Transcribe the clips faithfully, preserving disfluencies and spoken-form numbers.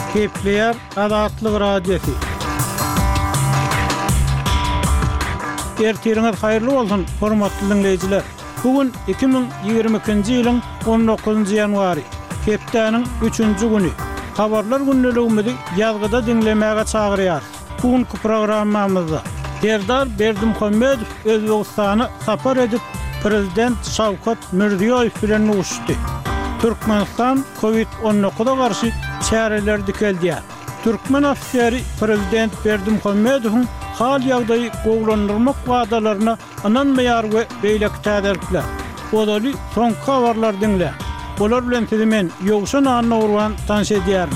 Kepler Azatlyk Radiosu. Ertiriniz hayırlı bolsun, hormatly dinleyijiler. Bugün iki bin ýygrimi ikinji ýylyň on dokuzunjy ýanwary, hepdeniň üçünji güni. Habarlar günneligimizi ýazgyda dinlemäge çagyrýar. Bugünkü programmamyzda Serdar Berdimuhammedow Özbegistany sapar edip Prezident Şawkat Mirziýoýew bilen uguşdy. Türkmenistan kovid on dokuza garşy çäreler dikeldiýär. Türkmen ofiseri Prezident Berdimuhammedowyň hal ýagdaýy gowlandyrmak wagdalaryna ananmaýar we beýleki täderikler. Odaly soňky habarlar dinle. Olar bilen men ýogşan anna urwan tanş edýärim.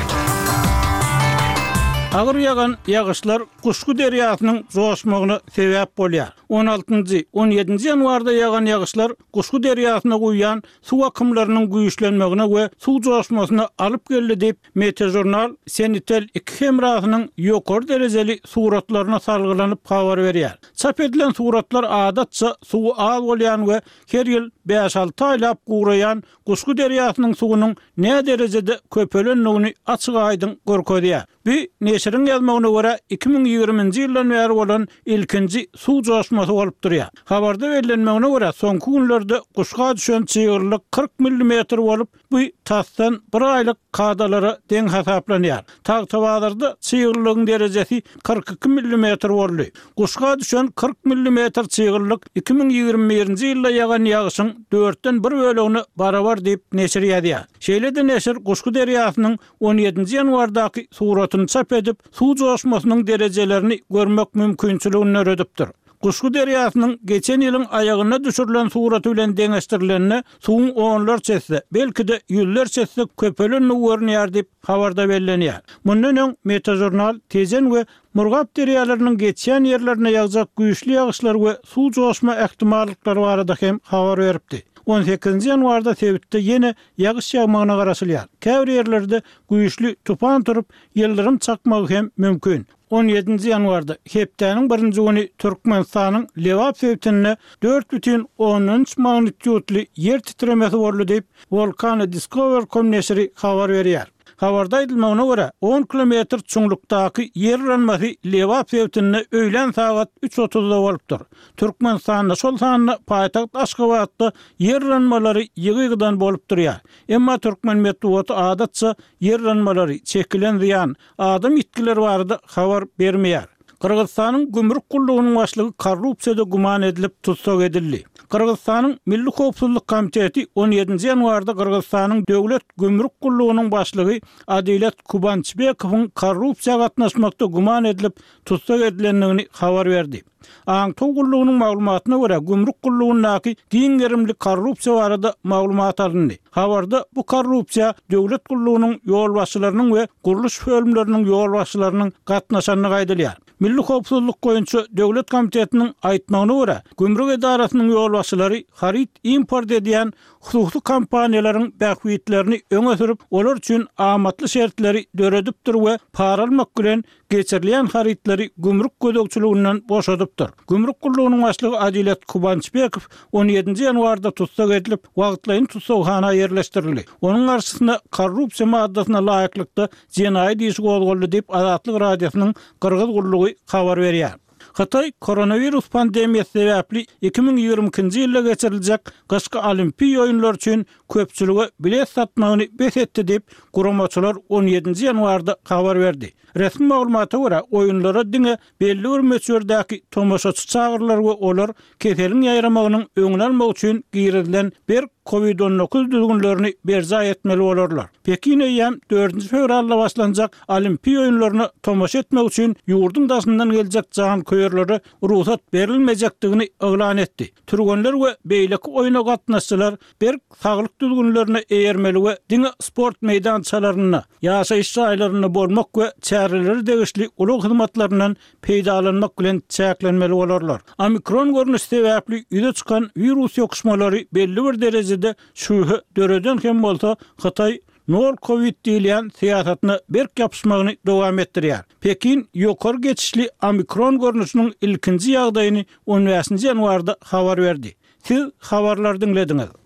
Agyr ýagan ýagyşlar Kuşku derýasynyň joşmagyna sebäp bolýar. on altynjy on ýedinji ýanwarda ýagan ýagyşlar Kuşku derýasyna guýan suw akymlarynyň güýçlenmegine we suw joşmasyna alyp geldi diýip Meteorjurnal Senitel iki hemrahynyň ýokary derejeli suratlaryna salgylanyp habar berýär. Çap edilen suratlar adatça suw az bolýan we her ýyl beş alty aýlap guraýan Kuşku derýasynyň suwunyň ne derejede köpelenligini açyk aýdyn görkezýär. Bu neşiriň ýazmagyna görä iki bin ýygrimiňji ýyldan bäri bolan ilkinji suw joşmasy bolup durýar. Habarda berilmegine görä soňky günlerde Kuşga düşen çygyrylyk kırk millimeter bolup bu tasdan bir aýlyk kadalara deň hasaplanýar. Tag-tabazarda çygyrylygyň derejesi kırk iki millimeter boldy. Kuşga düşen kırk millimeter çygyrylyk iki bin ýygrimi birinji ýylda ýagan ýagyşyň dörtden bir bölegini barabar diýip neşir ýazýar. Şeýle-de neşir Kuşku derýasynyň on ýedinji ýanwardaky suratyny çap edip suw joşmasynyň derejelerini görmek mümkinçiligini öredipdir. Kuşku derýasynyň geçen ýylyň aýagyna düşürilen suraty bilen deňeşdirilenine suwuň onlar çetse, belki de ýüzler çetse köpelenni görnýär diýip habarda bellenýär. Mundan öň Meteorjurnal Tezen we Murgap derýalarynyň geçen ýerlerine ýagjak güýçli ýagyşlar we suw joşma ähtimallyklary barada hem habar beripdi. on sekizinji ýanwarda Sebitde ýene ýagyş ýagmagyna garaşylýar. Käbir ýerlerde güýçli tufan turup ýyldyrym çakmagy hem mümkin. on ýedinji ýanwarda hepdeniň birinji güni Türkmenistanyň Lewap şeýtine dört бүтүn on üç magnitudly ýer titremesi boldy diýip Volcano Discover komneşeri habar berýär. Habarda aýdylmagyna görä on kilometr çuňlukdaky ýer ranmasy Lewap şeýtine öýlen saat üç otuzda bolupdyr. Türkmenistanyň şol sanyna paýtagt Aşgabatda ýer ranmalary ýygydan bolup durýar. Emma Türkmen medeniýeti adatça ýer ranmalary çekilen ziýan adam itkileri barada habar bermeýär. Kırgızstanyň gümrük gullugynyň başlygy korrupsiýada guman edilip tutsak edildi. Kırgızstanyň Milli Howpsuzlyk Komiteti on ýedinji ýanwarda Kırgızstanyň döwlet gümrük gullugynyň başlygy Adilet Kubançbekowyň korrupsiýa gatnaşmakda guman edilip tutsak edilendigini habar berdi. Aňto gullugynyň maglumatyna görä gümrük gullugynyň giň gerimli korrupsiýa barada maglumat alındy. Habarda bu korrupsiýa döwlet gullugynyň ýol başçylarynyň we guruluş bölümleriniň ýol başçylarynyň gatnaşanyny gaýdalýar. Milli Howpsuzlyk goýunça döwlet komitetiniň aýtmagyna görä gümrük edarasynyň ýol başçylary harit import edýän hususy kompaniýalaryň bähwitlerini öňe sürüp olar üçin amatly şertleri döredipdir we para almak bilen geçirilen haritleri gümrük gödökçüliginden boşadypdyr. Gümrük gullugynyň başlygy Adilet Kubançbekow on ýedinji ýanwarda tutsak edilip wagtlaýyn tutsakxana ýerleşdirildi. Onuň garşysyna korrupsiýa maddasyna laýyklykda jenaý diýişi gozgoldy diýip Azatlyk Radiosynyň Kyrgyz gullugy habar berýär. Hatay koronavirus pandemiýasy sebäpli iki bin ýygrimi ikinji ýylda geçiriljek gyşky olimpiýa oýunlary üçin köpçüligi bilet satmagyny besetdi diýip guramaçylar on ýedinji ýanwarda habar berdi. Resmi maglumata görä oýunlara diňe belli bir meçhurdäki tomoşaçy çagyrlar we olar keseliň ýaýramagynyň öňüne almak üçin giýrilen bir kovid on dokuz düzgünlerini berza etmeli bolarlar. Pekin'e ýam dördünji fevralda başlanjak olimpiýa oýunlaryna tomoşa etmek üçin ýurdun daşyndan geljek jahan köýerlere ruhsat berilmejekdigini oglan etdi. Türgenler we beýleki oýuna gatnaşçylar bir saglyk düzgünlerine eýermeli we diňe sport meýdançalaryna, ýaşaýyş jaýlaryna bolmak we çäreleri degişli ulug hyzmatlarynyň peýdalanmak bilen çäklenmeli bolarlar. Omikron görnüşi sebäpli ýüze çykan virus ýokuşmalary belli bir derejede şuhy döreden hem bolsa Hatay nol Covid diýilen siýasatyny berk ýapyşmagyny dowam etdirýär. Pekin ýokary geçişli Omikron görnüşiniň ilkinji ýagdaýyny on beşinji ýanwarda habar berdi. Siz habarlar dinlediňiz.